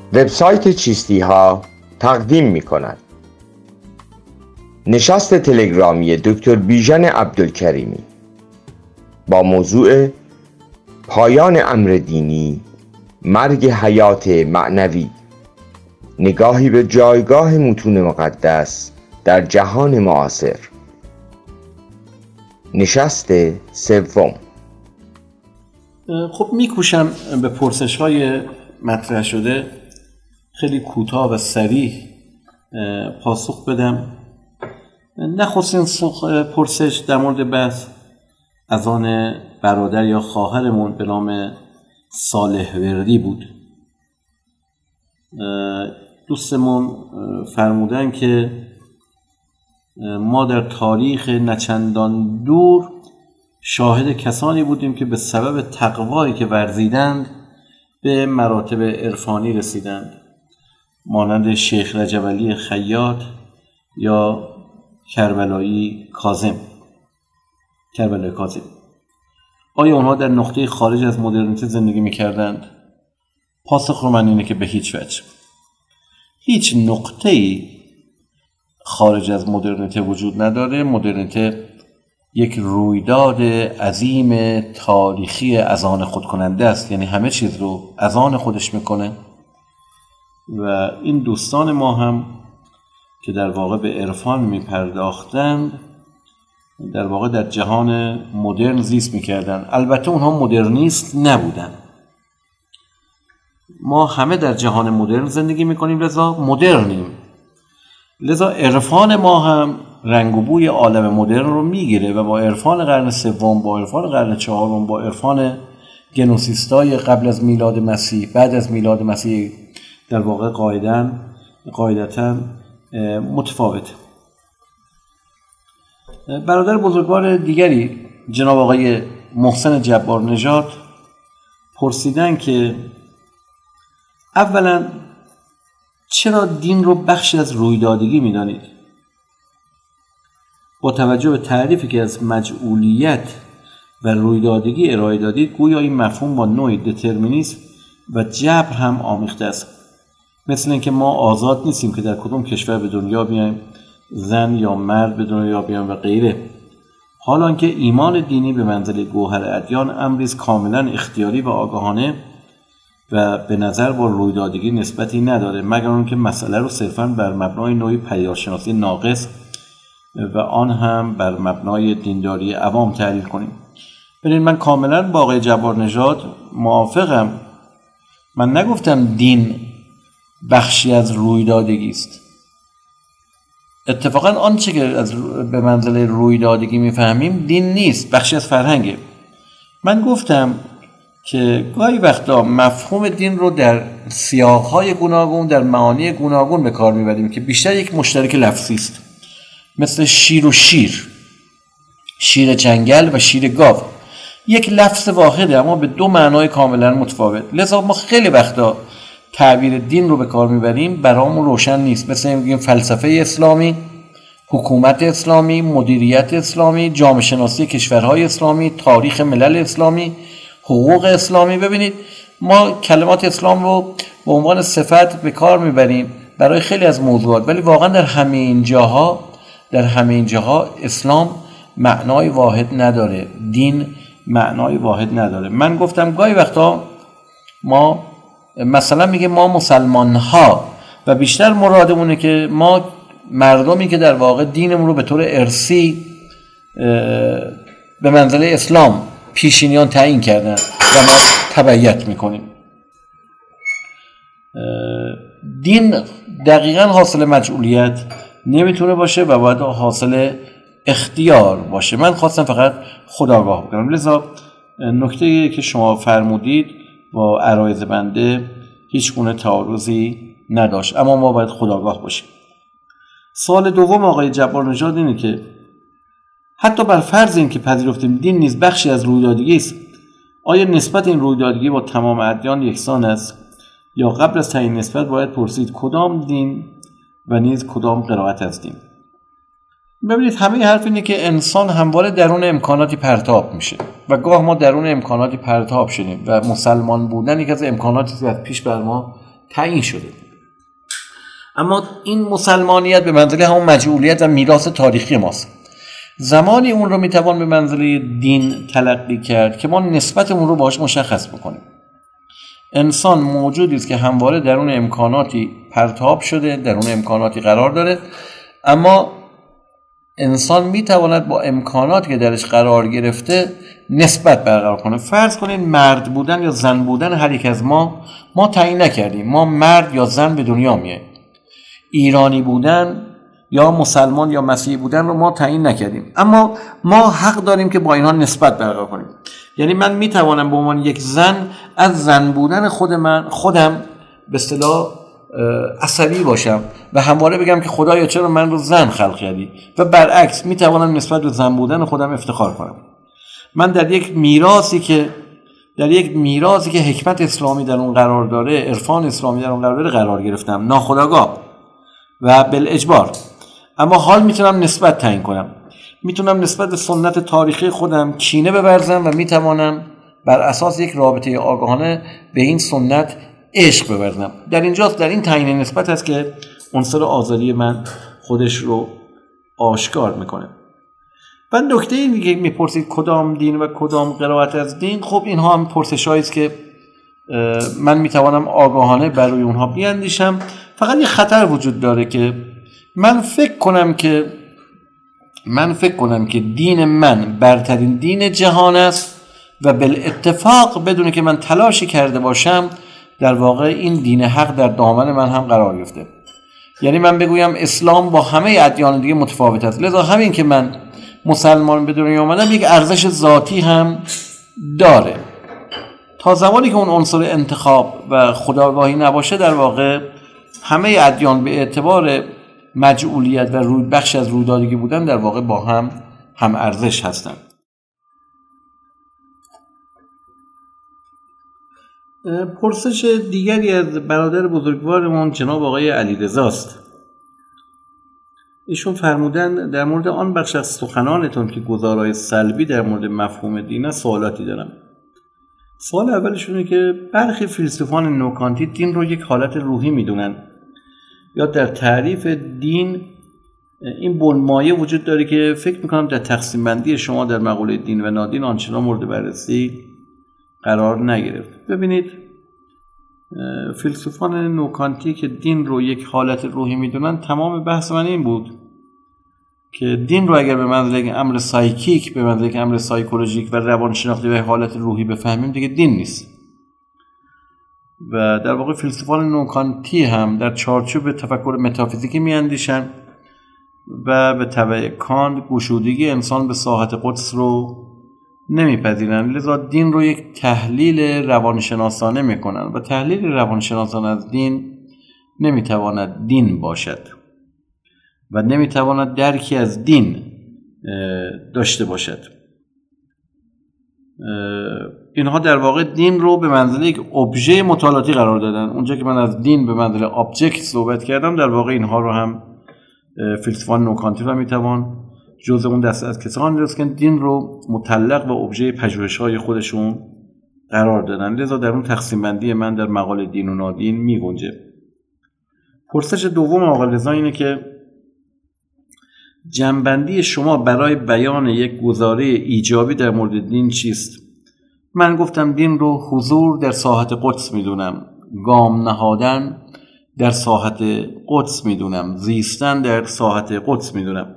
وبسایت چیستی ها تقدیم می کند نشست تلگرامی دکتر بیژن عبدالکریمی با موضوع پایان امر دینی، مرگ حیات معنوی، نگاهی به جایگاه متون مقدس در جهان معاصر. نشست سوم. خب میکوشم به پرسش‌های مطرح شده خیلی کوتاه و صریح پاسخ بدم. نخستین پرسش در مورد بحث از آن برادر یا خواهرمون به نام صالح وردی بود. دوستمون فرمودن که ما در تاریخ نچندان دور شاهد کسانی بودیم که به سبب تقوایی که ورزیدند به مراتب عرفانی رسیدند، مانند شیخ رجب علی خیاط یا کربلایی کاظم. آیا اونها در نقطه خارج از مدرنیته زندگی می‌کردند؟ پاسخ رو من اینه که به هیچ وجه. هیچ نقطه‌ای خارج از مدرنیته وجود نداره. مدرنیته یک رویداد عظیم تاریخی از آن خود کننده است، یعنی همه چیز رو از آن خودش میکنه و این دوستان ما هم که در واقع به عرفان میپرداختند در واقع در جهان مدرن زیست میکردن. البته اونها مدرنیست نبودن. ما همه در جهان مدرن زندگی میکنیم، لذا مدرنیم. لذا عرفان ما هم رنگ و بوی عالم مدرن رو میگیره و با عرفان قرن سوم، با عرفان قرن چهارم، با عرفان گنوسیستای قبل از میلاد مسیح، بعد از میلاد مسیح در واقع قاعدتاً متفاوته. برادر بزرگوار دیگری جناب آقای محسن جبار نژاد پرسیدن که اولا چرا دین رو بخشی از رویدادگی میدانید؟ با توجه به تعریفی که از مجعولیت و رویدادگی ارائه دادید، گویا این مفهوم با نوعی دترمینیسم و جبر هم آمیخته است. مثل اینکه ما آزاد نیستیم که در کدوم کشور به دنیا بیایم، زن یا مرد به دنیا بیایم و غیره. حالان که ایمان دینی به منزله گوهر ادیان امری است کاملا اختیاری و آگاهانه و به نظر با رویدادگی نسبتی نداره، مگر اون که مسئله رو صرفاً بر مبنای نوعی پدیدارشناسی ناقص و آن هم بر مبنای دینداری عوام تحلیل کنیم. ببینید، من کاملا با آقای جبار نژاد موافقم. من نگفتم دین بخشی از رویدادگی است. اتفاقا آنچه که به منزله رویدادگی میفهمیم دین نیست، بخشی از فرهنگه. من گفتم که گاهی وقتا مفهوم دین رو در سیاق‌های گوناگون، در معانی گوناگون به کار میبریم که بیشتر یک مشترک لفظی است، مثل شیر و شیر جنگل و شیر گاو. یک لفظ واحده اما به دو معنای کاملا متفاوت. لذا ما خیلی وقتا تعبیر دین رو به کار میبریم برامون روشن نیست. مثل میگیم فلسفه اسلامی، حکومت اسلامی، مدیریت اسلامی، جامعه شناسی کشورهای اسلامی، تاریخ ملل اسلامی، حقوق اسلامی. ببینید، ما کلمات اسلام رو به عنوان صفت به کار میبریم برای خیلی از موضوعات، ولی واقعا در همه این جاها اسلام معنای واحد نداره، دین معنای واحد نداره. من گفتم گاهی وقتا ما مثلا میگه ما مسلمان ها و بیشتر مرادمونه که ما مردمی که در واقع دینمون رو به طور ارثی به منزله اسلام پیشینیان تعیین کردن و ما تبعیت میکنیم. دین دقیقاً حاصل مجعولیت نمیتونه باشه و باید حاصل اختیار باشه. من خواستم فقط خودآگاه بکنم. لذا نکته‌ای که شما فرمودید با عرایض بنده هیچ گونه تعارضی نداشت، اما ما باید خودآگاه باشیم. سوال دوم آقای جبار نژاد اینه که حتی بر فرض این که پذیرفتیم دین نیز بخشی از رویدادگی است، آیا نسبت این رویدادگی با تمام ادیان یکسان است یا قبل از تعیین نسبت باید پرسید کدام دین و نیز کدام قرائت از دین؟ ببینید، همه حرف اینه که انسان همواره درون امکاناتی پرتاب میشه و گاه ما درون امکاناتی پرتاب شدیم و مسلمان بودن یک از امکاناتی که پیش بر ما تعیین شده. اما این مسلمانیت به منزله همون مجعولیت و میراث تاریخی ماست. زمانی اون رو میتوان به منزله دین تلقی کرد که ما نسبتمون رو باهاش مشخص بکنیم. انسان موجودی است که همواره درون امکاناتی پرتاب شده، درون امکاناتی قرار داره، اما انسان میتواند با امکاناتی که درش قرار گرفته نسبت برقرار کنه. فرض کنید مرد بودن یا زن بودن هر یک از ما تعیین نکردیم. ما مرد یا زن به دنیا میاییم. ایرانی بودن یا مسلمان یا مسیحی بودن رو ما تعیین نکردیم، اما ما حق داریم که با اینها نسبت برقرار کنیم. یعنی من میتوانم به عنوان یک زن از زن بودن خودم به اصطلاح عصبی باشم و همواره بگم که خدایا چرا من رو زن خلق کردی، و برعکس میتوانم نسبت به زن بودن خودم افتخار کنم. من در یک میراثی که حکمت اسلامی در اون قرار داره، عرفان اسلامی در اون قرار داره قرار گرفتم، ناخودآگاه و بالاجبار. اما حال میتونم نسبت تعیین کنم، میتونم نسبت به سنت تاریخی خودم کینه بورزم و میتوانم بر اساس یک رابطه آگاهانه به این سنت عشق بورزم. در این تعیین نسبت است که عنصر آزادی من خودش رو آشکار میکنه. و نکته این دیگه میپرسید کدام دین و کدام قرائت از دین. خب اینها هم پرسش‌هایی است که من میتوانم آگاهانه برای اونها بیاندیشم. فقط یه خطر وجود داره که من فکر کنم که دین من برترین دین جهان است و بالاتفاق بدون که من تلاشی کرده باشم در واقع این دین حق در دامن من هم قرار گرفته. یعنی من بگویم اسلام با همه ادیان دیگه متفاوت است، لذا همین که من مسلمان به دنیا آمدم یک ارزش ذاتی هم داره. تا زمانی که اون عنصر انتخاب و خودآگاهی نباشه در واقع همه ادیان به اعتبار مجعولیت و بخش از رویدادگی بودن در واقع با هم ارزش هستند. پرسش دیگری از برادر بزرگوارمون جناب آقای علیرضا است. ایشون فرمودن در مورد آن بخش از سخنانتون که گزارهای سلبی در مورد مفهوم دین است سوالاتی دارم. سوال اولشونه که برخی فیلسوفان نوکانتی دین رو یک حالت روحی میدونن، یا در تعریف دین این بنمایه وجود داره که فکر میکنم در تقسیم بندی شما در مقوله دین و نادین آنچنان مورد بررسی قرار نگرفت. ببینید فیلسوفان نوکانتی که دین رو یک حالت روحی میدونن، تمام بحث من این بود که دین رو اگر به منزله یک امر سایکیک، به منزله یک امر سایکولوژیک و روانشناختی و حالت روحی بفهمیم دیگه دین نیست. و در واقع فیلسوفان نوکانتی هم در چارچوب تفکر متافیزیکی میاندیشن و به تبع کانت گشودگی انسان به ساحت قدس رو نمیپذیرن، لذا دین رو یک تحلیل روانشناسانه میکنن و تحلیل روانشناسانه از دین نمیتواند دین باشد و نمیتواند درکی از دین داشته باشد. اینها در واقع دین رو به منزله یک ابژه مطالعاتی قرار دادن. اونجا که من از دین به منزله ابجکت صحبت کردم، در واقع اینها رو هم فیلسوفان نوکانتی رو میتوان جزء اون دسته از کسانی دونست که دین رو مطلق و ابژه پژوهش‌های خودشون قرار دادن. لذا در اون تقسیم بندی من در مقاله دین و نادین میگنجه. پرسش دوم آقای رضا اینه که جنبندی شما برای بیان یک گزاره ایجابی در مورد دین چیست؟ من گفتم دین رو حضور در ساحت قدس میدونم، گام نهادن در ساحت قدس میدونم، زیستن در ساحت قدس میدونم.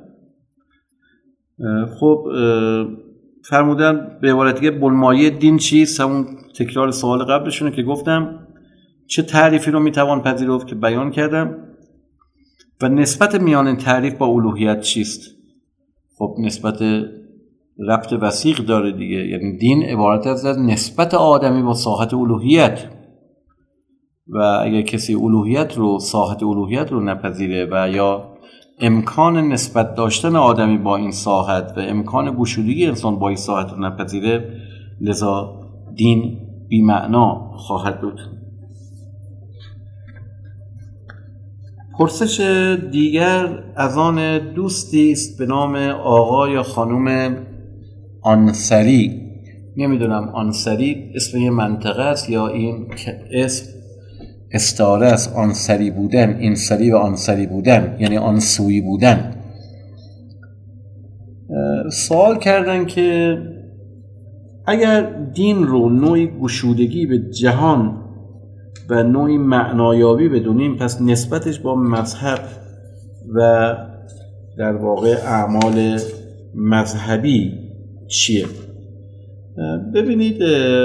خب فرمودن به عبارت دیگه بنمایه دین چیست؟ همون تکرار سوال قبلشونه که گفتم چه تعریفی رو میتوان پذیرفت که بیان کردم، و نسبت میان این تعریف با الوهیت چیست؟ خب نسبت ربط وثیق داره دیگه. یعنی دین عبارت از نسبت آدمی با ساحت الوهیت، و اگر کسی الوهیت رو، ساحت الوهیت رو نپذیره و یا امکان نسبت داشتن آدمی با این ساحت و امکان گشودگی انسان با این ساحت رو نپذیره، لذا دین بی معنا خواهد بود. پرسش دیگر از آن دوستی است به نام آقا یا خانم آنصری. نمیدونم آنصری اسم یه منطقه است یا این اسم استعاره از آن سری بودن، این سری و آن سری بودن، یعنی آن سوی بودن. سوال کردن که اگر دین رو نوعی گشودگی به جهان و نوعی معنایابی بدونیم، پس نسبتش با مذهب و در واقع اعمال مذهبی چیه؟ ببینید،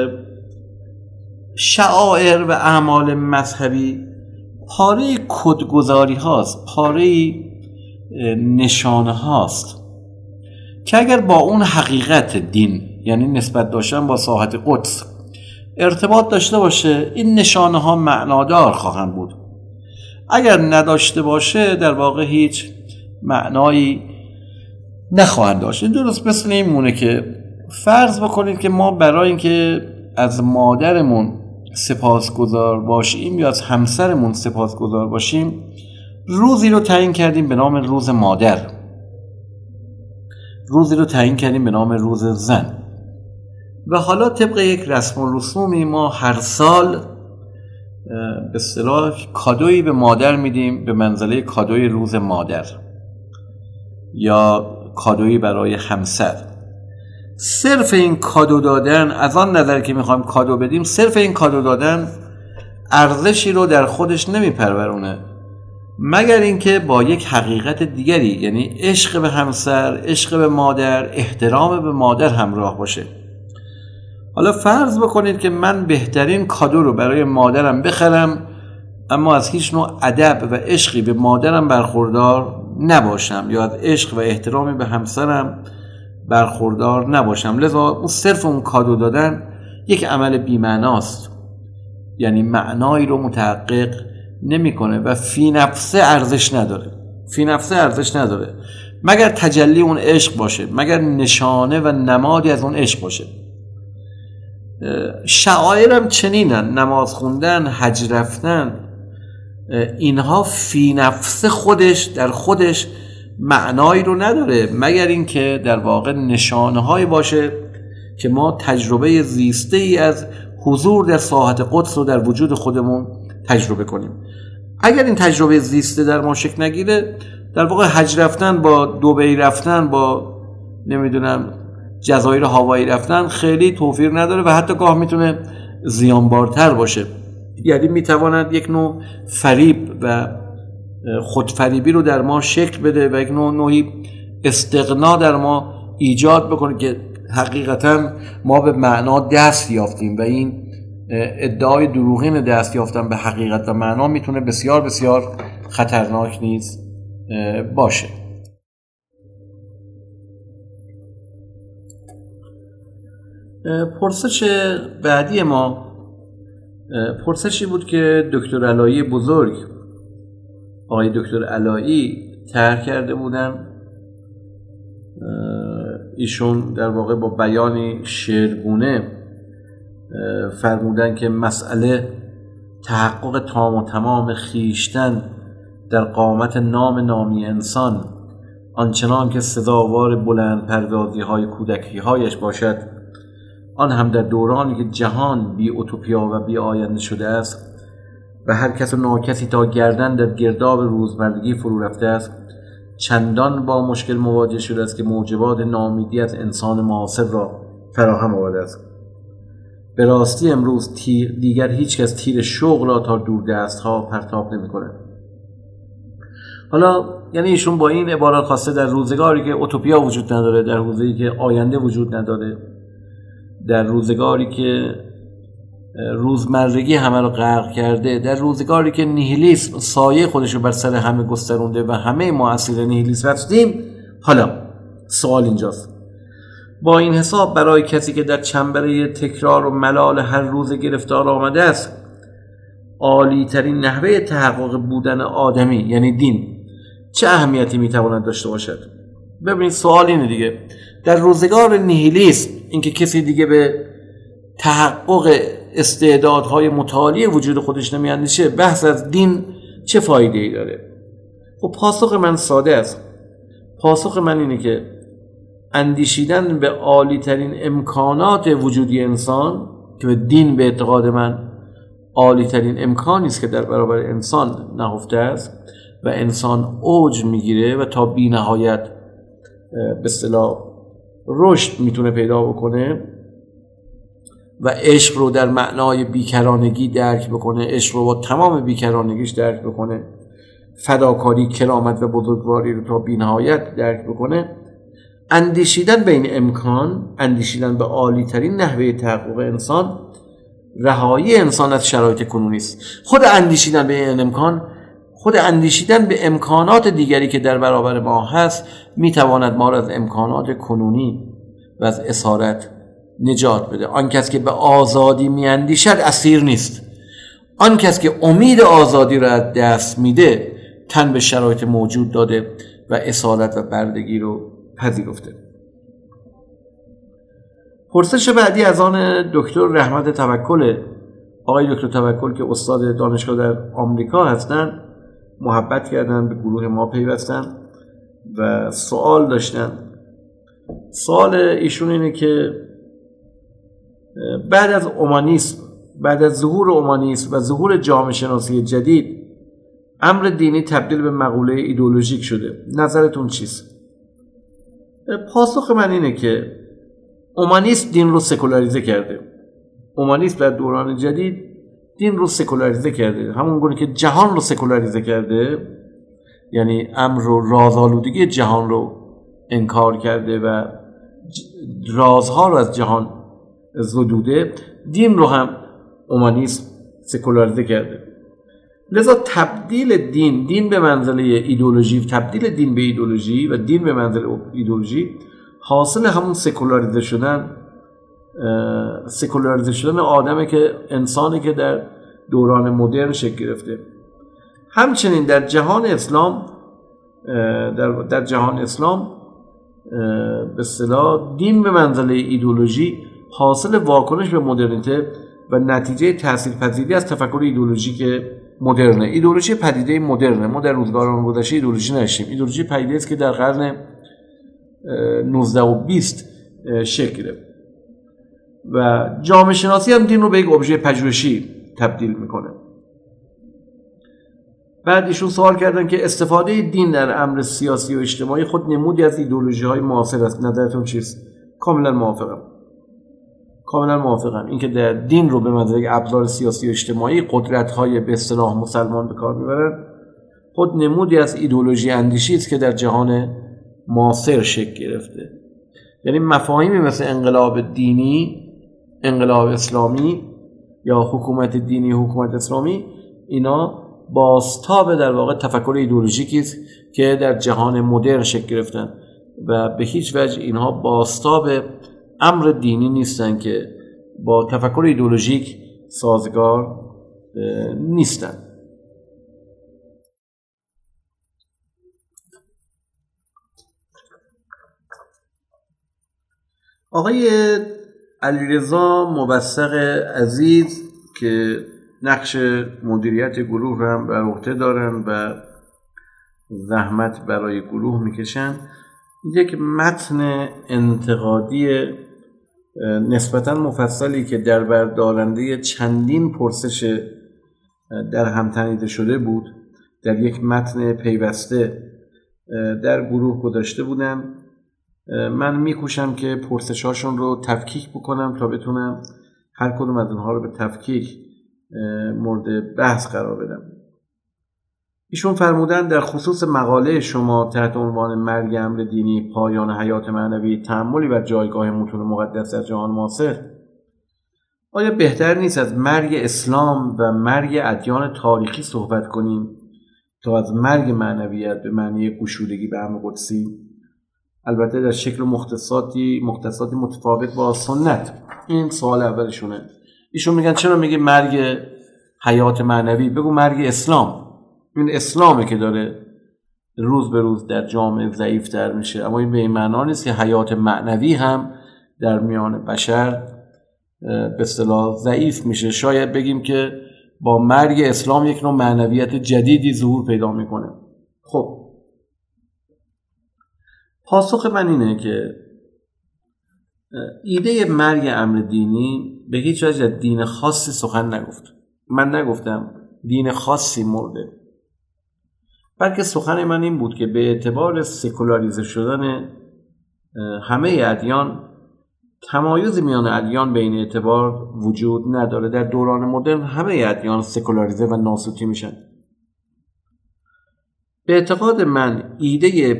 شعائر و اعمال مذهبی پاره کدگذاری هاست، پاره نشانه هاست که اگر با اون حقیقت دین، یعنی نسبت داشتن با ساحت قدس، ارتباط داشته باشه، این نشانه ها معنادار خواهند بود. اگر نداشته باشه در واقع هیچ معنایی نخواهند داشت. این درست مثل این مونه که فرض بکنید که ما برای اینکه از مادرمون سپاسگزار باشیم یا از همسرمون سپاسگزار باشیم، روزی رو تعیین کردیم به نام روز مادر، روزی رو تعیین کردیم به نام روز زن، و حالا طبق یک رسم و رسومی ما هر سال به اصطلاح کادویی به مادر میدیم به منزله کادوی روز مادر یا کادویی برای همسر. صرف این کادو دادن، از آن نظر که میخوایم کادو بدیم، صرف این کادو دادن ارزشی رو در خودش نمیپرورونه، مگر اینکه با یک حقیقت دیگری، یعنی عشق به همسر، عشق به مادر، احترام به مادر همراه باشه. حالا فرض بکنید که من بهترین کادو رو برای مادرم بخرم، اما از هیچ نوع ادب و عشقی به مادرم برخوردار نباشم، یا از عشق و احترامی به همسرم برخوردار نباشم. لذا اون صرف اون کادو دادن یک عمل بی‌معناست، یعنی معنایی رو متحقق نمی‌کنه و فی نفسه ارزش نداره. فی نفسه ارزش نداره مگر تجلی اون عشق باشه، مگر نشانه و نمادی از اون عشق باشه. شعائرم چنینن، نماز خوندن، حج رفتن، اینها فی نفسه خودش در خودش معنایی رو نداره، مگر اینکه در واقع نشانه هایی باشه که ما تجربه زیسته ای از حضور در ساحت قدس رو در وجود خودمون تجربه کنیم. اگر این تجربه زیسته در ما شکل نگیره، در واقع حج رفتن با دبی رفتن، با نمیدونم جزایر هاوایی رفتن خیلی توفیر نداره و حتی گاه میتونه زیانبارتر باشه. یعنی میتواند یک نوع فریب و خودفریبی رو در ما شکل بده و یک نوعی استغنا در ما ایجاد بکنه که حقیقتا ما به معنا دست یافتیم و این ادعای دروغین دست یافتن به حقیقت و معنا میتونه بسیار بسیار خطرناک نیز باشه. پرسش بعدی ما پرسشی بود که دکتر علایی بزرگ، آقای دکتر علایی طرح کرده بودن. ایشون در واقع با بیانی شعرگونه فرمودن که مسئله تحقق تام و تمام خیشتن در قامت نامی انسان، آنچنان که سزاوار بلند پروازی های کودکی هایش باشد، آن هم در دورانی که جهان بی اوتوپیا و بی آینده شده است و هر کس و ناکسی تا گردن در گرداب روزمرگی فرو رفته است، چندان با مشکل مواجه شده است که موجبات ناامیدی از انسان معاصر را فراهم آورده است. به راستی امروز دیگر هیچ کس تیر شوق را تا دور دست ها پرتاب نمی کنه. حالا یعنی ایشون با این عبارات خواسته در روزگاری که اوتوپیا وجود نداره، در روزی که آینده وجود نداره، در روزگاری که روزمرگی همه رو غرق کرده، در روزگاری که نیهیلیسم سایه خودش رو بر سر همه گسترونده و همه ما اسیر نیهیلیسم هستیم، حالا سوال اینجاست، با این حساب برای کسی که در چنبره تکرار و ملال هر روز گرفتار آمده است، عالی ترین نحوه تحقق بودن آدمی یعنی دین چه اهمیتی میتواند داشته باشد؟ ببینید سوال اینه دیگه، در روزگار نیهیلیسم اینکه کسی دیگه به تحقق استعدادهای متعالی وجود خودش نمیاندیشه، بحث از دین چه فایده ای داره؟ خب پاسخ من ساده است. پاسخ من اینه که اندیشیدن به عالی ترین امکانات وجودی انسان که به دین به اعتقاد من عالی ترین امکانی است که در برابر انسان نهفته است و انسان اوج میگیره و تا بی نهایت به اصطلاح رشد میتونه پیدا بکنه و عشق رو در معنای بیکرانگی درک بکنه، عشق رو با تمام بیکرانگیش درک بکنه، فداکاری، کرامت و بزرگواری رو تا بی نهایت درک بکنه. اندیشیدن به این امکان، اندیشیدن به عالی ترین نحوه تحقق انسان، رهایی انسان از شرایط کنونی است. خود اندیشیدن به این امکان، خود اندیشیدن به امکانات دیگری که در برابر ما هست میتواند ما را از امکانات کنونی و از اسارت نجات بده. آن کس که به آزادی میاندیشد اسیر نیست. آن کس که امید آزادی را از دست میده تن به شرایط موجود داده و اسارت و بردگی رو پذیرفته. پرسش بعدی از آن دکتر رحمت توکل. آقای دکتر توکل که استاد دانشگاه در آمریکا هستند محبت کردن، به گروه ما پیوستن و سوال داشتن. سوال ایشون اینه که بعد از اومانیسم، بعد از ظهور اومانیسم و ظهور جامعه شناسی جدید، امر دینی تبدیل به مقوله ایدئولوژیک شده. نظرتون چیست؟ پاسخ من اینه که اومانیسم دین رو سکولاریزه کرده. اومانیسم در دوران جدید دین رو سکولاریزه کرده، همون گونه که جهان رو سکولاریزه کرده، یعنی امر و رازآلودگی جهان رو انکار کرده و رازها رو از جهان زدوده. دین رو هم اومانیسم سکولاریزه کرده. لذا تبدیل دین به منزله ایدئولوژی، تبدیل دین به ایدئولوژی و دین به منزله ایدئولوژی حاصل همون سکولاریزه شدن آدمه که انسانی که در دوران مدرن شکل گرفته. همچنین در جهان اسلام به اصطلاح دین به منزله ایدئولوژی حاصل واکنش به مدرنیته و نتیجه تاثیرپذیری از تفکر ایدئولوژیک مدرنه. ایدئولوژی پدیده مدرنه. ما در روزگاران گذشته ایدئولوژی نداشتیم. ایدئولوژی پدیده است که در قرن 19 و 20 شکل گرفت و جامعه شناسی هم دین رو به یک ابژه پژوهشی تبدیل میکنه. بعد ایشون سوال کردن که استفاده دین در امر سیاسی و اجتماعی خود نمودی از ایدئولوژی های معاصر است. نظرتون چیست؟ کاملا موافقم. اینکه در دین رو به منزله ابزار سیاسی و اجتماعی قدرت های به اصطلاح مسلمان به کار میبرن خود نمودی از ایدئولوژی اندیشی است که در جهان معاصر شکل گرفته. یعنی مفاهیمی مثل انقلاب دینی، انقلاب اسلامی یا حکومت دینی، حکومت اسلامی، اینا بازتاب در واقع تفکر ایدئولوژیکی است که در جهان مدرن شکل گرفتن و به هیچ وجه اینها بازتاب امر دینی نیستن که با تفکر ایدئولوژیک سازگار نیستن. آقای علیرضا مبصق عزیز که نقش مدیریت گروه هم بر عهده دارن و زحمت برای گروه میکشن، یک متن انتقادی نسبتاً مفصلی که در بر دارنده چندین پرسش در هم تنیده شده بود در یک متن پیوسته در گروه گذاشته بودن. من میکوشم که پرسشاشون رو تفکیک بکنم تا بتونم هر کدوم از اونها رو به تفکیک مورد بحث قرار بدم. ایشون فرمودن در خصوص مقاله شما تحت عنوان مرگ امر دینی، پایان حیات معنوی، تأملی بر جایگاه متون مقدس در جهان معاصر، آیا بهتر نیست از مرگ اسلام و مرگ ادیان تاریخی صحبت کنیم تا از مرگ معنویت به معنی گشودگی به امر قدسی؟ البته در شکل مختصاتی متفاوت با سنت. این سوال اولشونه. ایشون میگن چرا میگه مرگ حیات معنوی؟ بگو مرگ اسلام. این اسلامه که داره روز به روز در جامعه ضعیف‌تر میشه، اما این به این معنا نیست که حیات معنوی هم در میان بشر به اصطلاح ضعیف میشه. شاید بگیم که با مرگ اسلام یک نوع معنویت جدیدی ظهور پیدا میکنه. خب پاسخ من اینه که ایده مرگ امر دینی به هیچ وجه دین خاصی سخن نگفت. من نگفتم دین خاصی مرده، بلکه سخن من این بود که به اعتبار سکولاریزه شدن همه ادیان، تمایز میان ادیان به این اعتبار وجود نداره. در دوران مدرن همه ادیان سکولاریزه و ناسوتی میشن. به اعتقاد من ایده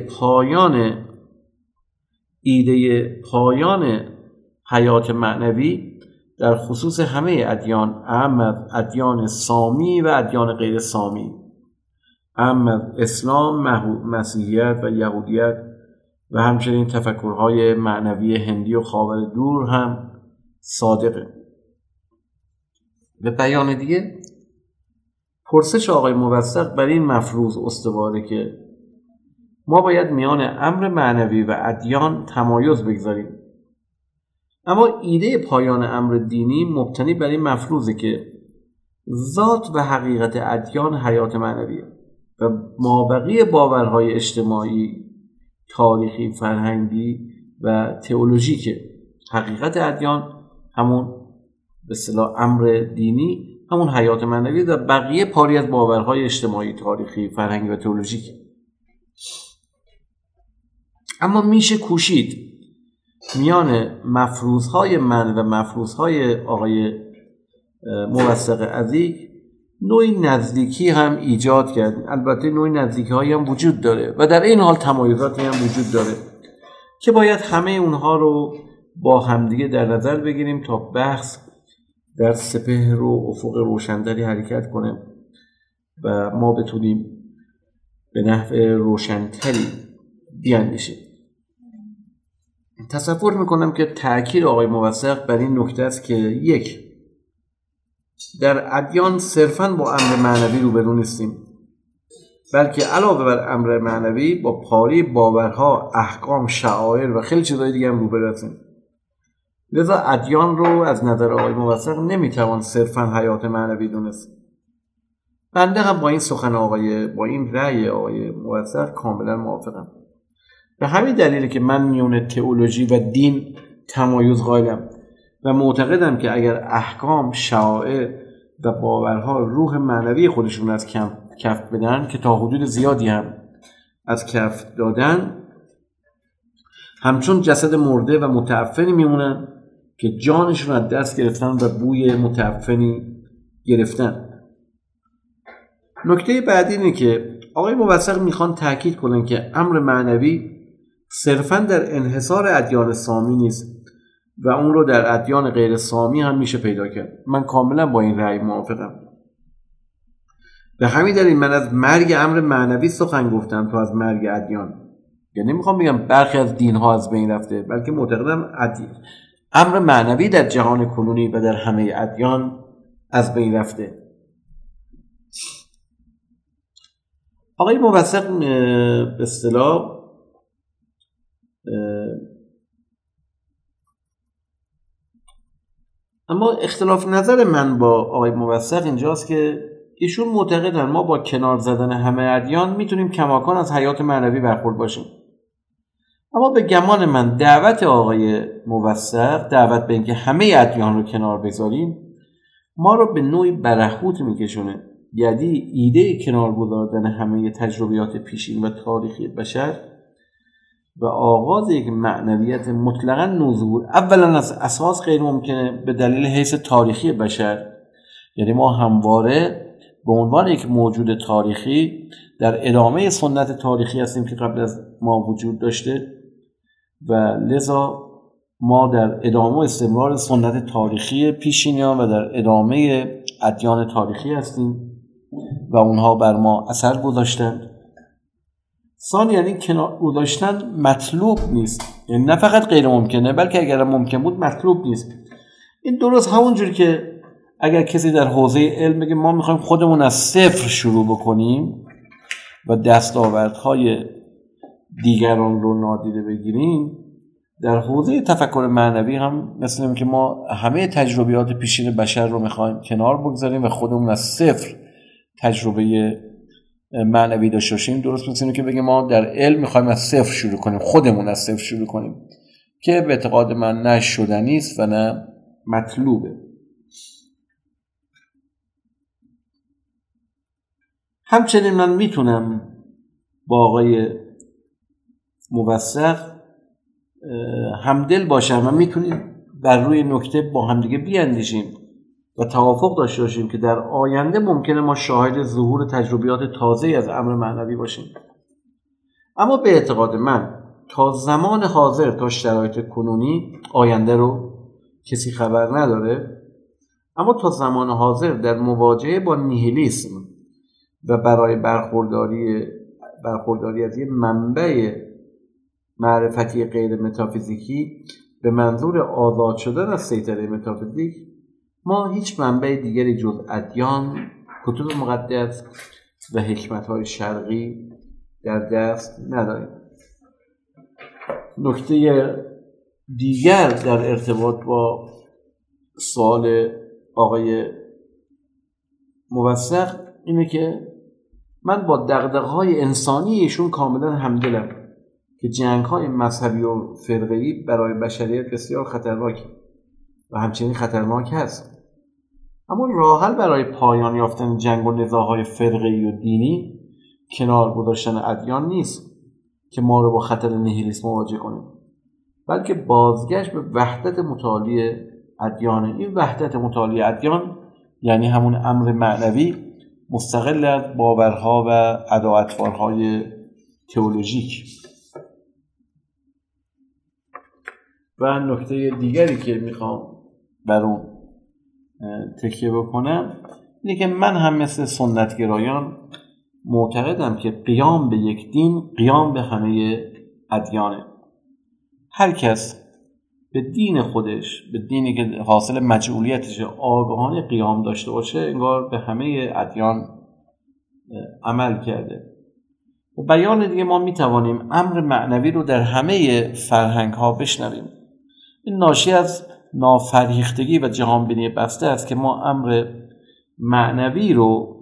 پایان حیات معنوی در خصوص همه ادیان، اهم از ادیان سامی و ادیان غیر سامی، اهم از اسلام، مسیحیت و یهودیت و همچنین تفکرهای معنوی هندی و خاور دور هم صادقه. به بیان دیگه، پرسش آقای موثق بر این مفروض استواره که ما باید میان امر معنوی و ادیان تمایز بگذاریم. اما ایده پایان امر دینی مبتنی بر این مفروضه که ذات و حقیقت ادیان حیات معنویه و مابقی باورهای اجتماعی، تاریخی، فرهنگی و تئولوژیکه. حقیقت ادیان همون به اصطلاح امر دینی، همون حیات معنوی و بقیه پاری از باورهای اجتماعی، تاریخی، فرهنگی و تئولوژیکه. اما میشه کوشید میان مفروضهای من و مفروضهای آقای موثق عزیز نوعی نزدیکی هم ایجاد کرد. البته نوعی نزدیکی هایی هم وجود داره و در این حال تمایزاتی هم وجود داره که باید همه اونها رو با همدیگه در نظر بگیریم تا بحث در سپهر و افق روشن‌تری حرکت کنه و ما بتونیم به نحو روشن‌تری بیاندیشیم. تصور میکنم که تأکید آقای موثق بر این نکته است که یک، در ادیان صرفاً با امر معنوی روبرو نیستیم، بلکه علاوه بر امر معنوی با پاری باورها، احکام، شعائر و خیلی چیزهای دیگه هم روبرو هستیم. لذا ادیان رو از نظر آقای موثق نمیتوان صرفاً حیات معنوی دونست. بنده هم با این رأی آقای موثق کاملا موافقم. به همین دلیله که من میون تئولوژی و دین تمایز قائلم و معتقدم که اگر احکام، شعائر و باورها روح معنوی خودشون از کف بدن، که تا حدود زیادی هم از کف دادن، همچون جسد مرده و متعفنی میمونن که جانشون از دست گرفتن و بوی متعفنی گرفتن. نکته بعدی اینه که آقای موثق میخوان تاکید کنن که امر معنوی صرفاً در انحصار ادیان سامی نیست و اون رو در ادیان غیر سامی هم میشه پیدا کرد. من کاملا با این رأی موافقم. به همین دلیل من از مرگ امر معنوی سخن گفتم تا از مرگ ادیان. یعنی نمیخوام بگم برخی از دین‌ها از بین رفته، بلکه معتقدم امر معنوی در جهان کنونی و در همه ادیان از بین رفته. آقای موثق به اصطلاح اما اختلاف نظر من با آقای موثق اینجاست که ایشون معتقدن ما با کنار زدن همه ادیان میتونیم کماکان از حیات معنوی برخورد باشیم. اما به گمان من دعوت آقای موثق، دعوت به اینکه همه ادیان رو کنار بذاریم، ما رو به نوعی برهوت میکشونه. یعنی ایده کنار گذاشتن همه تجربیات پیشین و تاریخی بشر و آغاز یک معنویت مطلقاً نوظهور، اولا از اساس غیر ممکنه به دلیل حیث تاریخی بشر. یعنی ما همواره به عنوان یک موجود تاریخی در ادامه سنت تاریخی هستیم که قبل از ما وجود داشته و لذا ما در ادامه و استمرار سنت تاریخی پیشینیان و در ادامه ادیان تاریخی هستیم و اونها بر ما اثر گذاشتند. ثانیاً این کنار گذاشتن مطلوب نیست، یعنی نه فقط غیر ممکنه بلکه اگر ممکن بود مطلوب نیست. این درست همونجور که اگر کسی در حوزه علم بگه ما میخوایم خودمون از صفر شروع بکنیم و دستاوردهای دیگران رو نادیده بگیریم، در حوزه تفکر معنوی هم مثل این که ما همه تجربیات پیشین بشر رو میخوایم کنار بگذاریم و خودمون از صفر تجربه معنوی داشته باشیم. درست مثل اینه که بگیم ما در علم میخوایم از صفر شروع کنیم، خودمون از صفر شروع کنیم، که به اعتقاد من نه شدنی است و نه مطلوبه. همچنین من میتونم با آقای موثق همدل باشم و میتونیم بر روی نکته با همدیگه بیاندیشیم و توافق داشته باشیم که در آینده ممکنه ما شاهد ظهور تجربیات تازه‌ای از امر معنوی باشیم. اما به اعتقاد من تا زمان حاضر، تا شرایط کنونی، آینده رو کسی خبر نداره، اما تا زمان حاضر در مواجهه با نیهیلیسم و برای برخورداری از یک منبع معرفتی غیر متافیزیکی به منظور آزاد شدن از سیطره متافیزیک، ما هیچ منبع دیگری جز ادیان، کتب مقدس و حکمت‌های شرقی در دست نداریم. نکته دیگر در ارتباط با سوال آقای موثق اینه که من با دغدغه‌های انسانی ایشون کاملا همدلم که جنگ‌های مذهبی و فرقه‌ای برای بشریت بسیار خطرناکه و همچنین خطرناک هست. اما راه حل برای پایان یافتن جنگ و نزاع‌های فرقه‌ای و دینی کنار گذاشتن ادیان نیست که ما رو با خطر نیهیلیسم مواجه کنه، بلکه بازگشت به وحدت متعالی ادیانه. این وحدت متعالی ادیان یعنی همون امر معنوی مستقل از باورها و اداعتوارهای تئولوژیک. و نکته دیگری که میخوام بر اون تکیه بکنم اینه که من هم مثل سنتگرایان معتقدم که قیام به یک دین قیام به همه ادیانه. هر کس به دین خودش، به دینی که حاصل مجعولیتشه، آگاهانه قیام داشته باشه، انگار به همه ادیان عمل کرده. به بیان دیگه ما میتوانیم امر معنوی رو در همه فرهنگ ها بشنویم. این ناشی از نافرهیختگی و جهانبینی بسته است که ما امر معنوی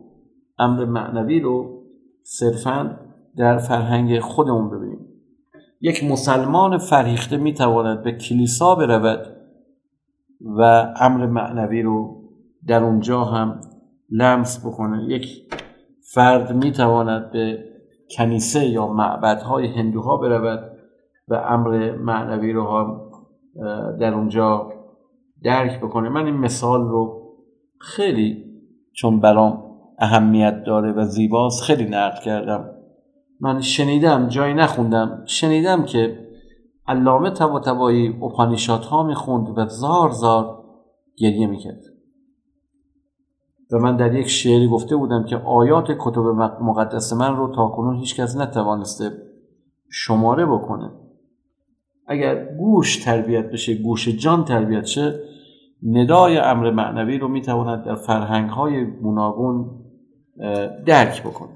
رو صرفاً در فرهنگ خودمون ببینیم. یک مسلمان فرهیخته میتواند به کلیسا برود و امر معنوی رو در اونجا هم لمس بکنه. یک فرد میتواند به کنیسه یا معبدهای هندوها برود و امر معنوی رو هم در اونجا درک بکنه. من این مثال رو خیلی، چون برام اهمیت داره و زیباست، خیلی نقل کردم. من شنیدم، جایی نخوندم، شنیدم که علامه طباطبایی اپانیشادها میخوند و زار زار گریه میکرد و من در یک شعری گفته بودم که آیات کتب مقدس من رو تاکنون هیچ کس نتوانسته شماره بکنه. اگر گوش تربیت بشه، گوش جان تربیت شه، ندای امر معنوی رو میتواند در فرهنگ‌های گوناگون درک بکنه.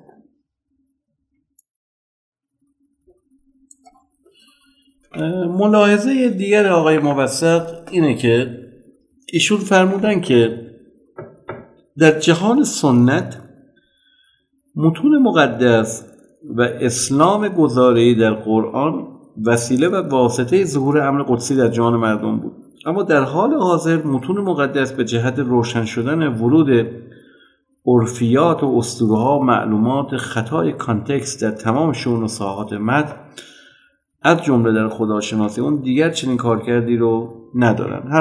ملاحظه دیگر آقای موثق اینه که ایشون فرمودن که در جهان سنت متون مقدس و اسلام گزاره‌ای در قرآن وسیله و واسطه ظهور امر قدسی در جهان مردم بود، اما در حال حاضر متون مقدس به جهت روشن شدن ورود عرفیات و اسطوره‌ها و معلومات خطای کانتکست در تمام شؤون و ساحات متن از جمله در خداشناسی اون دیگر چنین کارکردی رو ندارن.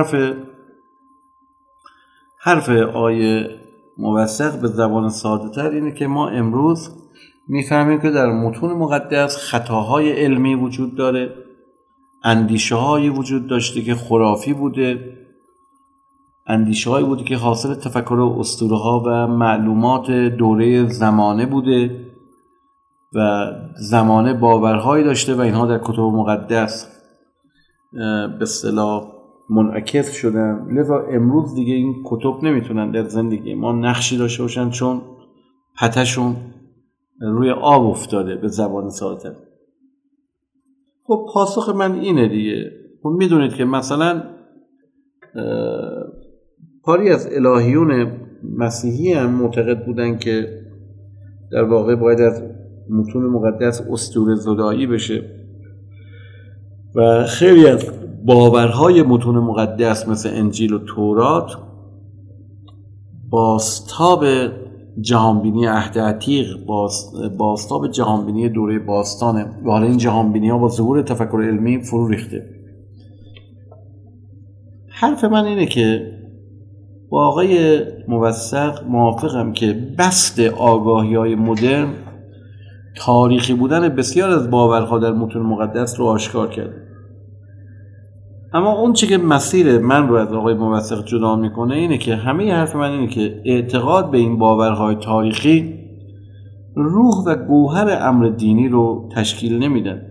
حرف آیه موثق به زبان ساده تر اینه که ما امروز میفهمیم که در متون مقدس خطاهای علمی وجود داره، اندیشه هایی وجود داشته که خرافی بوده، اندیشه هایی بوده که حاصل تفکر اسطوره ها و معلومات دوره زمانه بوده و زمانه باورهایی داشته و اینها در کتب مقدس به اصطلاح منعکس شدن. لذا امروز دیگه این کتب نمیتونن در زندگی ما نقشی داشته باشن چون پتشون روی آب افتاده، به زبان ساده. خب پاسخ من اینه دیگه. خب میدونید که مثلا پاری از الهیون مسیحی هم معتقد بودن که در واقع باید از متون مقدس اسطوره زدایی بشه و خیلی از باورهای متون مقدس مثل انجیل و تورات بازتاب جهانبینی عهد عتیق، بازتاب جهانبینی دوره باستانه و حالا این جهانبینی ها با ظهور تفکر علمی فرو ریخته. حرف من اینه که با آقای موثق موافقم که بسط آگاهی‌های مدرن تاریخی بودن بسیار از باورها در متون مقدس رو آشکار کرده. اما اون چی که مسیر من رو از آقای موثق جدا میکنه اینه که همه حرف من اینه که اعتقاد به این باورهای تاریخی روح و گوهر امر دینی رو تشکیل نمیدن،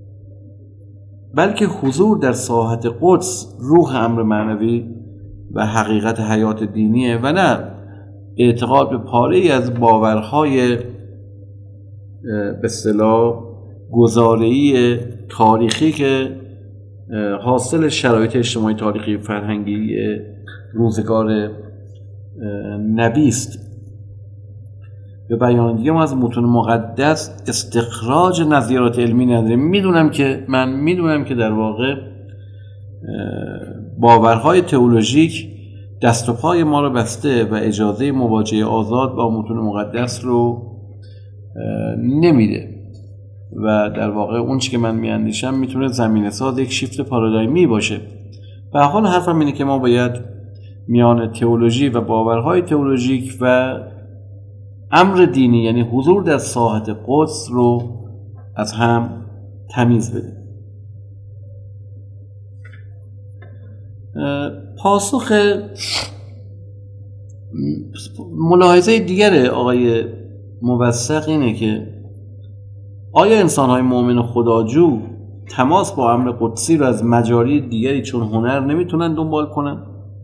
بلکه حضور در ساحت قدس روح امر معنوی و حقیقت حیات دینیه و نه اعتقاد به پاره‌ای از باورهای به اصطلاح گزاره‌ای تاریخی که حاصل شرایط اجتماعی تاریخی فرهنگی روزگار نبی است. به بیان دیگه ما از متون مقدس استخراج نظریات علمی نداریم. میدونم که در واقع باورهای تئولوژیک دست و پای ما رو بسته و اجازه مواجهه آزاد با متون مقدس رو نمیده و در واقع اون چی که من میاندیشم میتونه زمینه ساز یک شیفت پارادایمی باشه. به حال حرفم اینه که ما باید میان تئولوژی و باورهای تئولوژیک و امر دینی یعنی حضور در ساحت قدس رو از هم تمیز بدیم. پاسخ ملاحظه دیگر آقای موثق اینه که آیا انسان‌های مؤمن خداجو تماس با امر قدسی رو از مجاری دیگری چون هنر نمیتونن دنبال کنن؟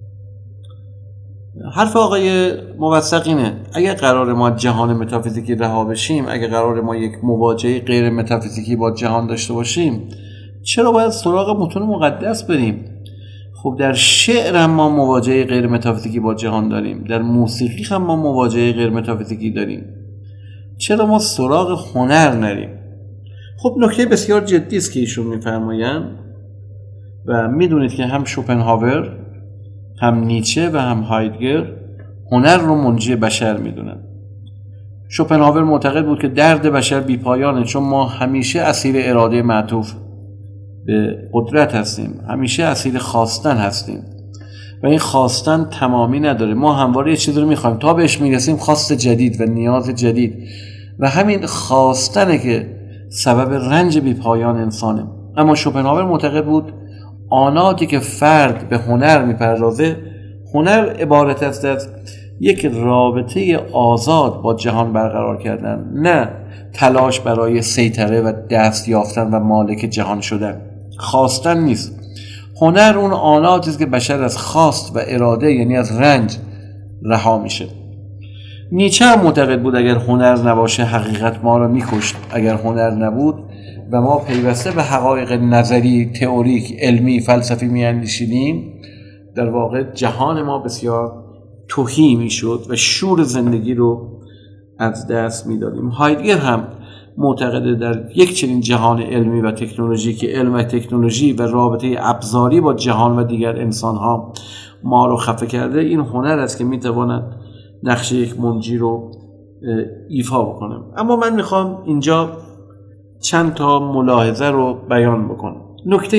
حرف آقای موثق اینه اگر قرار ما جهان متافیزیکی رها بشیم، اگر قرار ما یک مواجهه غیر متافیزیکی با جهان داشته باشیم، چرا باید سراغ متون مقدس بریم؟ خب در شعر هم ما مواجهه غیر متافیزیکی با جهان داریم، در موسیقی هم ما مواجهه غیر متافیزیکی داریم، چرا ما سراغ هنر نریم؟ خب نکته بسیار جدی است که ایشون میفرمایند و میدونید که هم شوپنهاور، هم نیچه و هم هایدگر هنر رو منجی بشر میدونن. شوپنهاور معتقد بود که درد بشر بیپایانه، چون ما همیشه اسیر اراده معطوف به قدرت هستیم، همیشه اسیر خواستن هستیم و این خواستن تمامی نداره. ما همواره یه چیزی رو میخوایم، تا بهش میرسیم خواست جدید و نیاز جدید و همین خواستنه که سبب رنج بیپایان انسانه. اما شوپنهاور معتقد بود آناتی که فرد به هنر میپردازه، هنر عبارت است از یک رابطه آزاد با جهان برقرار کردن، نه تلاش برای سیطره و دست یافتن و مالک جهان شدن. خواستن نیست. هنر اون آناتی است که بشر از خواست و اراده یعنی از رنج رها میشه. نیچه هم معتقد بود اگر هنر نباشه حقیقت ما رو میکشت. اگر هنر نبود و ما پیوسته به حقایق نظری، تئوریک، علمی، فلسفی میاندیشیدیم، در واقع جهان ما بسیار تهی میشد و شور زندگی رو از دست میدادیم. هایدگر هم معتقده در یک چنین جهان علمی و تکنولوژی که علم و تکنولوژی و رابطه ابزاری با جهان و دیگر انسان‌ها ما رو خفه کرده، این هنر است که میتواند نقش یک منجی رو ایفا بکنه. اما من میخوام اینجا چند تا ملاحظه رو بیان بکنم. نکته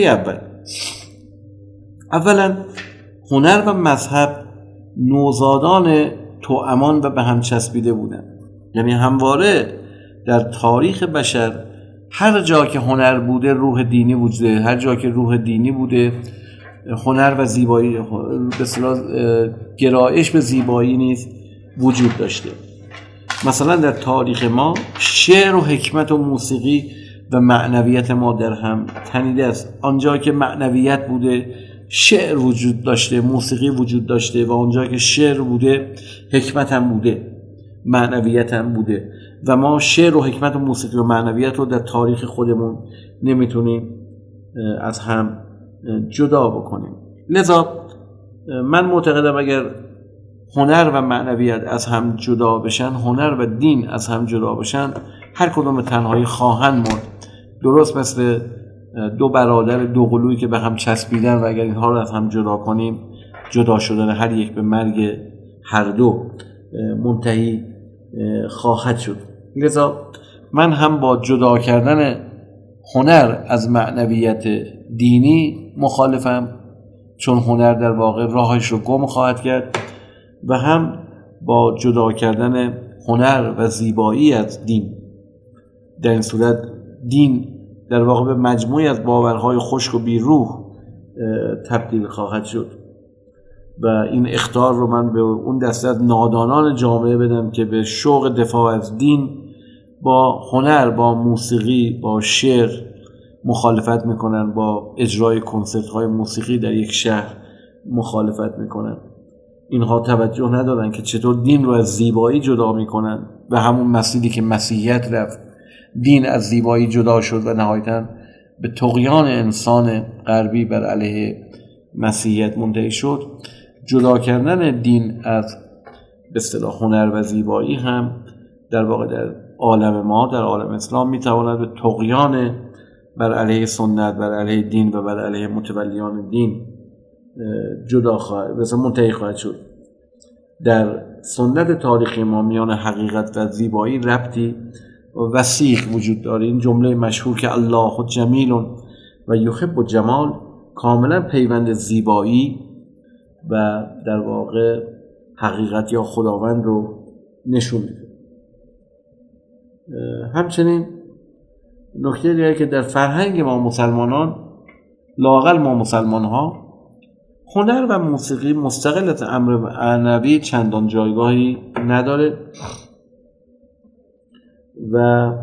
اولا هنر و مذهب نوزادان توامان و به هم چسبیده بودن. یعنی همواره در تاریخ بشر هر جا که هنر بوده روح دینی وجوده، هر جا که روح دینی بوده هنر و زیبایی، به اصطلاح گرایش به زیبایی نیز وجود داشته. مثلا در تاریخ ما شعر و حکمت و موسیقی و معنویت ما در هم تنیده است. آنجا که معنویت بوده شعر وجود داشته، موسیقی وجود داشته و آنجا که شعر بوده حکمت هم بوده، معنویت هم بوده و ما شعر و حکمت و موسیقی و معنویت رو در تاریخ خودمون نمیتونیم از هم جدا بکنیم. لذا من معتقدم اگر هنر و معنویت از هم جدا بشن، هنر و دین از هم جدا بشن، هر کدوم به تنهایی خواهند مرد. درست مثل دو برادر دوقلویی که به هم چسبیدن و اگر اینها رو از هم جدا کنیم جدا شدن هر یک به مرگ هر دو منتهی خواهد شد. لذا من هم با جدا کردن هنر از معنویت دینی مخالفم، چون هنر در واقع راهش رو گم خواهد کرد، و هم با جدا کردن هنر و زیبایی از دین. در این صورت دین در واقع به مجموعی از باورهای خشک و بیروح تبدیل خواهد شد و این اخطار رو من به اون دسته از نادانان جامعه بدم که به شوق دفاع از دین با هنر، با موسیقی، با شعر مخالفت میکنن، با اجرای کنسرت های موسیقی در یک شهر مخالفت میکنن. اینها توجه ندارن که چطور دین رو از زیبایی جدا میکنن و همون مسیری که مسیحیت رفت دین از زیبایی جدا شد و نهایتاً به طغیان انسان غربی بر علیه مسیحیت منتهی شد. جدا کردن دین از به اصطلاح هنر و زیبایی هم در واقع در عالم ما، در عالم اسلام میتواند به طغیان بر علیه سنت، بر علیه دین و بر علیه متولیان دین منتهی خواهد شد. در سنت تاریخی ما میان حقیقت و زیبایی ربطی وثیق وجود داره. این جمله مشهور که الله جمیل و یحب الجمال کاملا پیوند زیبایی و در واقع حقیقت یا خداوند رو نشون میده. همچنین نکته دیگه که در فرهنگ ما مسلمانان، لااقل ما مسلمان ها، هنر و موسیقی مستقل از امر معنوی چندان جایگاهی نداره و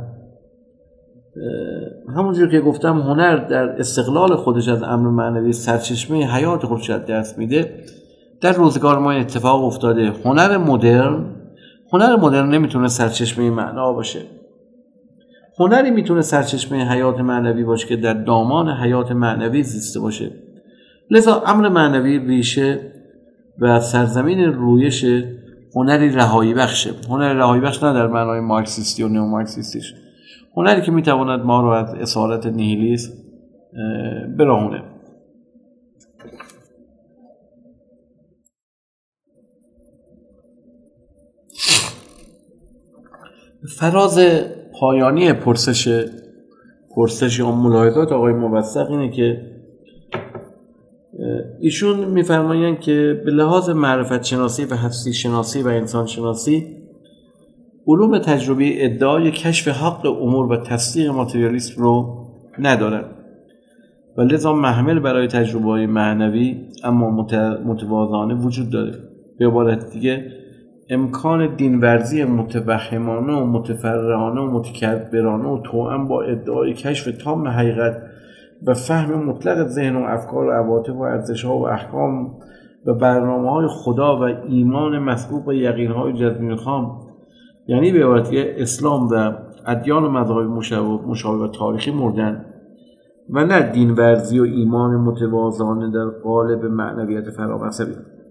همونجور که گفتم هنر در استقلال خودش از امر معنوی سرچشمه حیات خودش دست میده. در روزگار ما اتفاق افتاده هنر مدرن نمیتونه سرچشمه معنا باشه. هنری میتونه سرچشمه حیات معنوی باشه که در دامان حیات معنوی زیسته باشه. لذا امر معنوی ریشه و سرزمین رویش هنری رهایی بخشه. هنر رهایی بخش نه در معنای مارکسیستی و نئومارکسیستیش، هنری که میتواند ما رو از اسارت نیهیلیسم برهونه. فراز پایانی پرسش یا ملاحظات آقای موثق اینه که ایشون میفرمایند که به لحاظ معرفت شناسی و هستی شناسی و انسان شناسی، علوم تجربی ادعای کشف حق امور و تصدیق ماتریالیسم رو ندارند و لذا محمل برای تجربه‌های معنوی اما متواضعانه وجود داره. به عبارت دیگه امکان دینورزی متوهمانه و متفرعانه و متکبرانه و توأم با ادعای کشف تام حقیقت و فهم مطلق ذهن و افکار و عواطف و ارزش‌ها و احکام و برنامه‌های خدا و ایمان مسبوق به یقین‌های جزمی خام، یعنی به عبارت دیگه اسلام و ادیان و مذاهب مشابه و تاریخی مردن و نه دینورزی و ایمان متواضعانه در قالب معنویت فرامذهبی.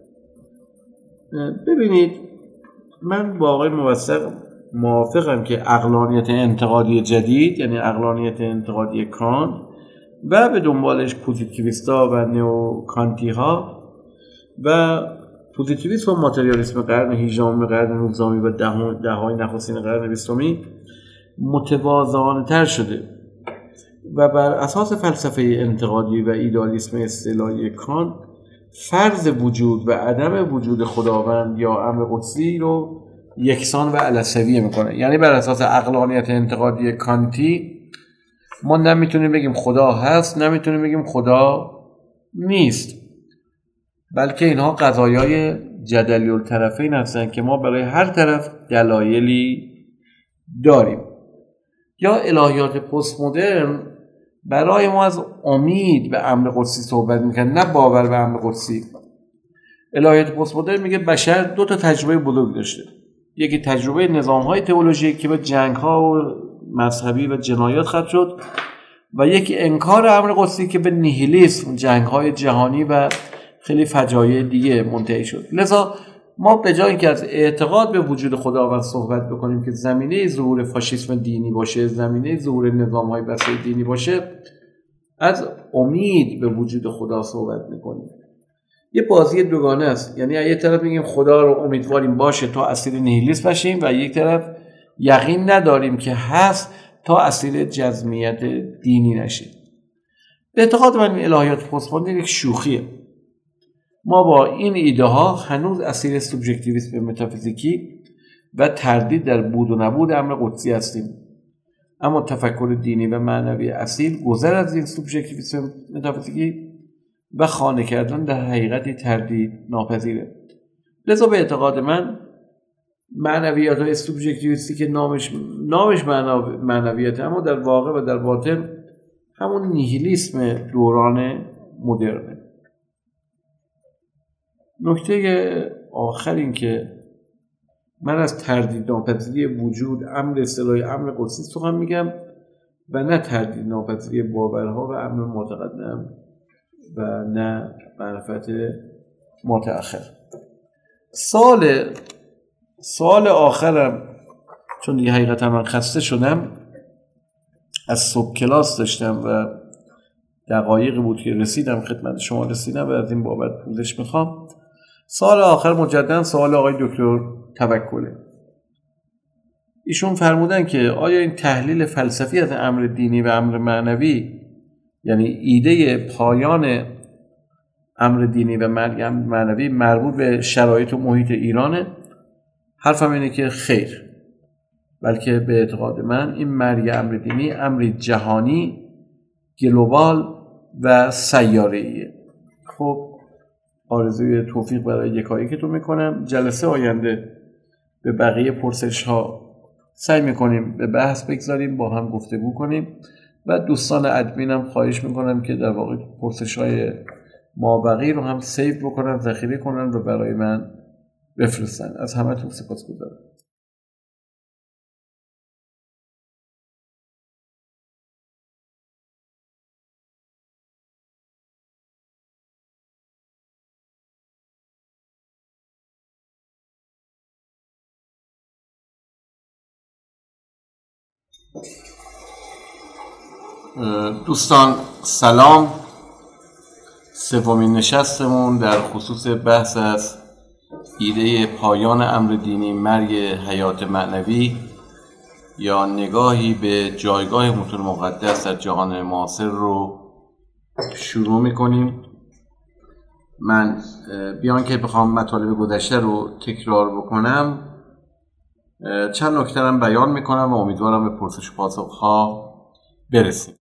ببینید، من با آقای موثق موافقم که عقلانیت انتقادی جدید، یعنی عقلانیت انتقادی کانت و به دنبالش پوزیتیویستا و نئوکانتی ها و پوزیتیویسم و ماتریالیسم قرن 18 قرن 19 و دههای نخستین قرن 20 متواضعانه تر شده و بر اساس فلسفه انتقادی و ایدالیسم اصطلاحی کانت فرض وجود و عدم وجود خداوند یا امر قدسی رو یکسان و علسویه میکنه. یعنی بر اساس عقلانیت انتقادی کانتی ما نمیتونیم بگیم خدا هست، نمیتونیم بگیم خدا نیست، بلکه اینها قضایای جدلی الطرفین هستند که ما برای هر طرف دلایلی داریم. یا الهیات پست مدرن برای ما از امید به امر قدسی صحبت میکنه، نه باور به امر قدسی. الهیات پست مدرن میگه بشر دو تا تجربه بزرگ داشته، یکی تجربه نظام‌های تئولوژیک که به جنگ‌ها و مذهبی و جنایات ختم شد و یکی انکار امر قدسی که به نیهیلیسم، جنگ‌های جهانی و خیلی فجایع دیگه منتهی شد. لذا ما به جای اینکه از اعتقاد به وجود خداوند صحبت بکنیم که زمینه ظهور فاشیسم دینی باشه، زمینه ظهور نظام‌های وسیع دینی باشه، از امید به وجود خدا صحبت میکنیم. یه بازی دوگانه است. یعنی یه طرف میگیم خدا رو امیدواریم باشه تا اسیر نیهیلیسم بشیم و یک طرف یقین نداریم که هست تا اسیر جزمیت دینی نشیم. به اعتقاد من این الهیات پستمدرن یک شوخیه. ما با این ایده ها هنوز اسیر سوبژکتیویسم متافیزیکی و تردید در بود و نبود امر قدسی هستیم. اما تفکر دینی و معنوی اصیل گذر از این سوبژکتیویسم متافیزیکی و خانه کردن در حقیقتی تردید ناپذیره. لذا به اعتقاد من معنویات های سوبژکتیویستی که نامش معنویت، اما در واقع و در باطن همون نیهیلیسم دوران مدرنه. نکته آخر این که من از تردید ناپذیری وجود امر اصطلاحی امر قدسی سخن میگم و نه تردید ناپذیری باورها و امر متقدم و نه معرفت متأخر. سوال آخرم، چون دیگه حقیقتا من خسته شدم، از صبح کلاس داشتم و دقایقی بود که رسیدم خدمت شما رسیدم و از این بابت پوزش میخوام. سوال آخر مجددا سوال آقای دکتر توکله. ایشون فرمودن که آیا این تحلیل فلسفی از امر دینی و امر معنوی، یعنی ایده پایان امر دینی و مرگ امر معنوی، مربوط به شرایط و محیط ایرانه؟ حرفم اینه که خیر، بلکه به اعتقاد من این مرگ امر دینی امری جهانی، گلوبال و سیاره‌ایه. خب آرزوی توفیق برای یکایکتون میکنم. جلسه آینده به بقیه پرسش ها سعی میکنیم به بحث بگذاریم، با هم گفتگو کنیم و دوستان ادمینم خواهش میکنم که در واقع پرسش های مابقی رو هم سیو بکنن، ذخیره کنن و برای من بفرستن. از همتون سپاسگزارم. دوستان سلام. سومین نشستمون در خصوص بحث از ایده پایان امر دینی، مرگ حیات معنوی یا نگاهی به جایگاه متون مقدس در جهان معاصر رو شروع میکنیم. من بیان که بخوام مطالب گذشته رو تکرار بکنم، چند نکته رو بیان میکنم و امیدوارم به پرسش و پاسخ ها برسیم.